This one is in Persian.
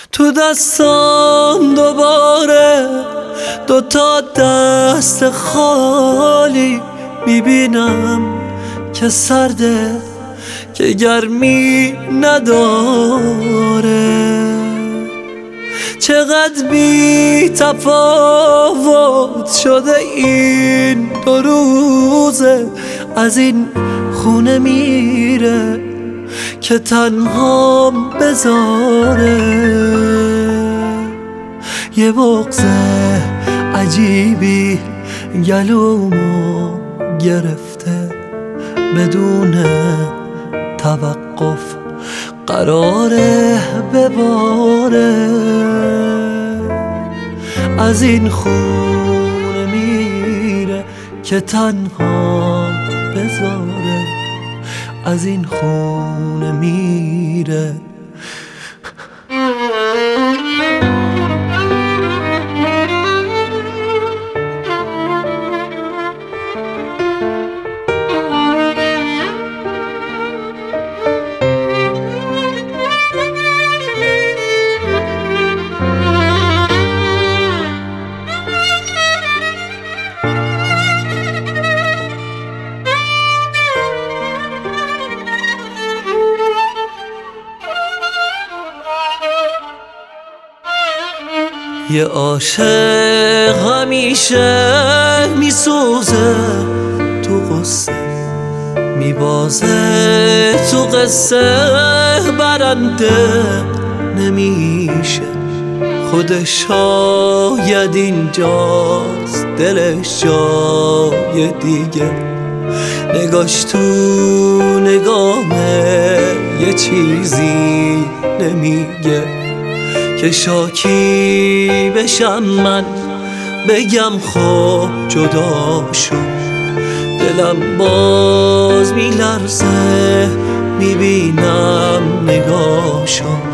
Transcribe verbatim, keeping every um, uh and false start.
تو دستان دوباره دوتا دست خالی میبینم که سرده که گرمی نداره. چقدر بی تفاوت شده این دو روزه، از این خونه میره که تنهام بذاره. یه بغض عجیبی گلومو گرفته، بدون توقف قراره بباره. از این خونه میره که تنها بذاره، از این خونه میره. یه عاشق همیشه میسوزه تو قصه، میبازه تو قصه، برنده نمیشه. خودش شاید اینجاست، دلش جای دیگه، نگاش تو نگامه یه چیزی نمیگه. که شاکی بشم من بگم خب جدا شد، دلم باز میلرزه میبینم نگاشو.